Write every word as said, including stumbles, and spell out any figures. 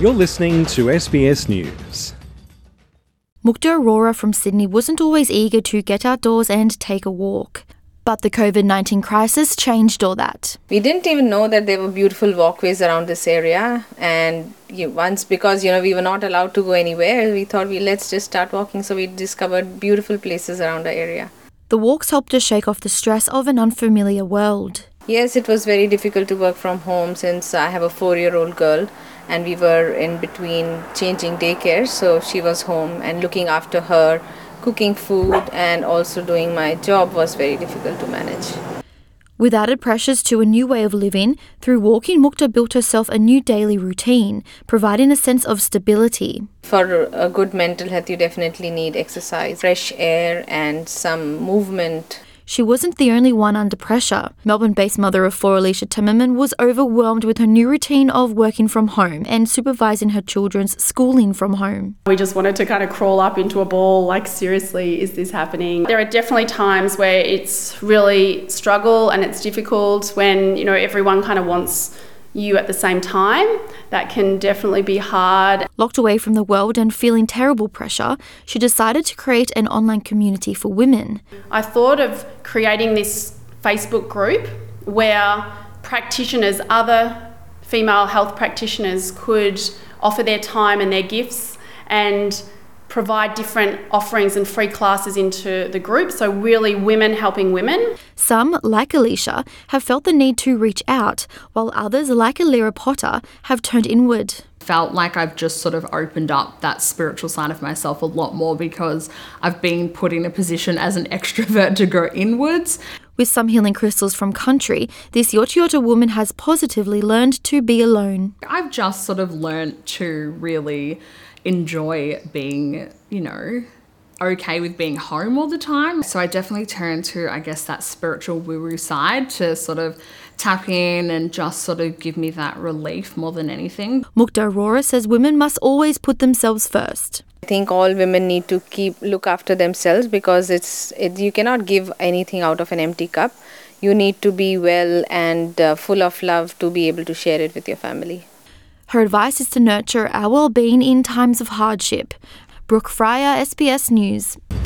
You're listening to S B S News. Mukta Aurora from Sydney wasn't always eager to get outdoors and take a walk. But the COVID nineteen crisis changed all that. We didn't even know that there were beautiful walkways around this area, and you, once because you know we were not allowed to go anywhere, we thought we let's just start walking. So we discovered beautiful places around our area. The walks helped us shake off the stress of an unfamiliar world. Yes, it was very difficult to work from home since I have a four-year-old girl, and we were in between changing daycare, so she was home and looking after her. Cooking food and also doing my job was very difficult to manage. With added pressures to a new way of living, through walking, Mukta built herself a new daily routine, providing a sense of stability. For a good mental health, you definitely need exercise, fresh air and some movement. She wasn't the only one under pressure. Melbourne-based mother of four Alicia Timmerman was overwhelmed with her new routine of working from home and supervising her children's schooling from home. We just wanted to kind of crawl up into a ball, like seriously, is this happening? There are definitely times where it's really struggle and it's difficult when, you know, everyone kind of wants you at the same time. That can definitely be hard. Locked away from the world and feeling terrible pressure, she decided to create an online community for women. I thought of creating this Facebook group where practitioners, other female health practitioners, could offer their time and their gifts and provide different offerings and free classes into the group, so really women helping women. Some, like Alicia, have felt the need to reach out, while others, like Alira Potter, have turned inward. Felt like I've just sort of opened up that spiritual side of myself a lot more because I've been put in a position as an extrovert to go inwards. With some healing crystals from country, this Yorta Yorta woman has positively learned to be alone. I've just sort of learnt to really enjoy being, you know, okay with being home all the time. So I definitely turned to, I guess, that spiritual woo-woo side to sort of tap in and just sort of give me that relief more than anything. Mukta Aurora says women must always put themselves first. I think all women need to keep look after themselves because it's it, you cannot give anything out of an empty cup. You need to be well and uh, full of love to be able to share it with your family. Her advice is to nurture our well-being in times of hardship. Brooke Fryer, S B S News.